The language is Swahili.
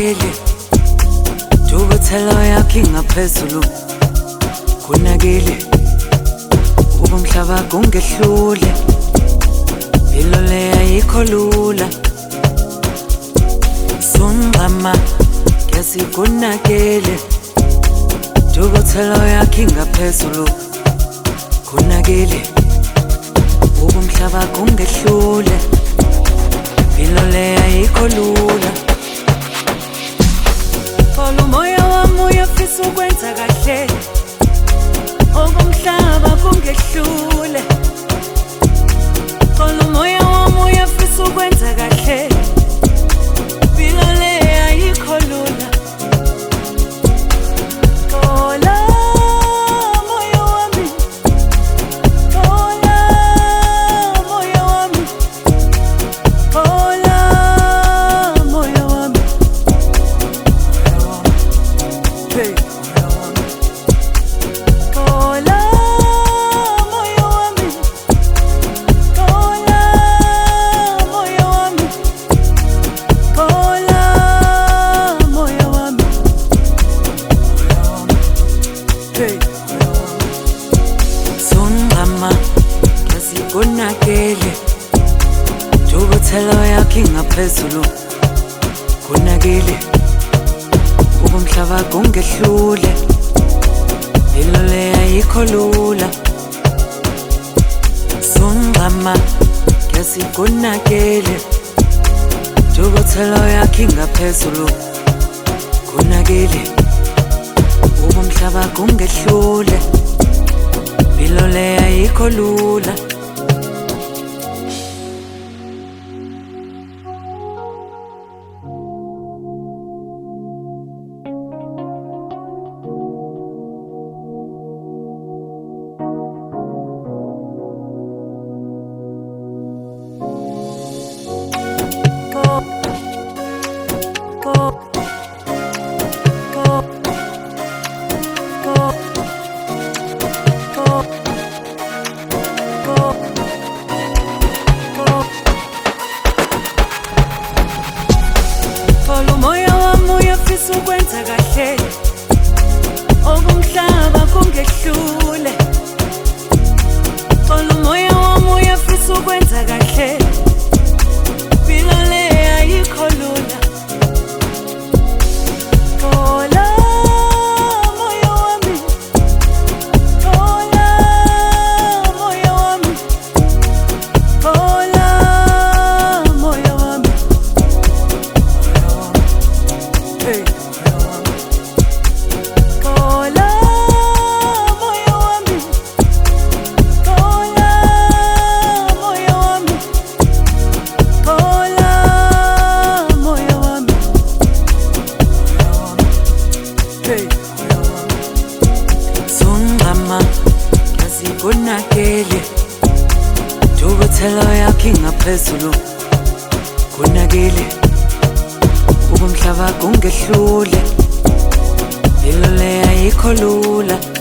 kunakele Dubuthelo yakhe ngaphezulu kunakele Ubumhlaba kungehlule Impilo le ayikho lula Sungama kesi kunakele Dubuthelo yakhe ngaphezulu kunakele Ubumhlaba kungehlule Impilo le ayikho lula Folo moya wami uyafisa ukwenza kahle Okumhlaba kungehlule Folo moya wami uyafisa ukwenza kahle Impilo le ayikho lula Kunakele Dubuthelo yakhe ngaphezulu kunakele Ubumhlaba kungehlule Impilo le ayikho lula Sungama kesi kunakele Dubuthelo yakhe ngaphezulu kunakele Ubumhlaba kungehlule Impilo le ayikho lula Folo moya wami uyafisa ukwenza kahle Okumhlaba kungehlule Folo moya wami uyafisa ukwenza kahle Impilo le ayikho lula Sungama kesi kunakele Dubuthelo yakhe ngaphezulu kunakele Ubumhlaba kungehlule Impilo le ayikho lula